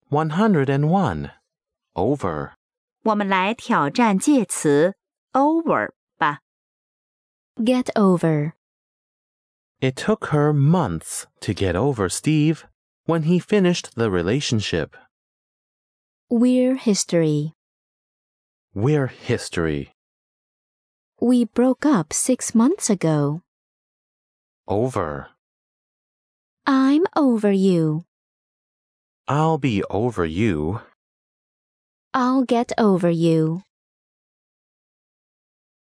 101. Over. 我们来挑战介词 over 吧。 Get over. It took her months to get over Steve when he finished the relationship. We're history. We're history. We broke up 6 months ago. Over. I'm over you. I'll be over you. I'll get over you.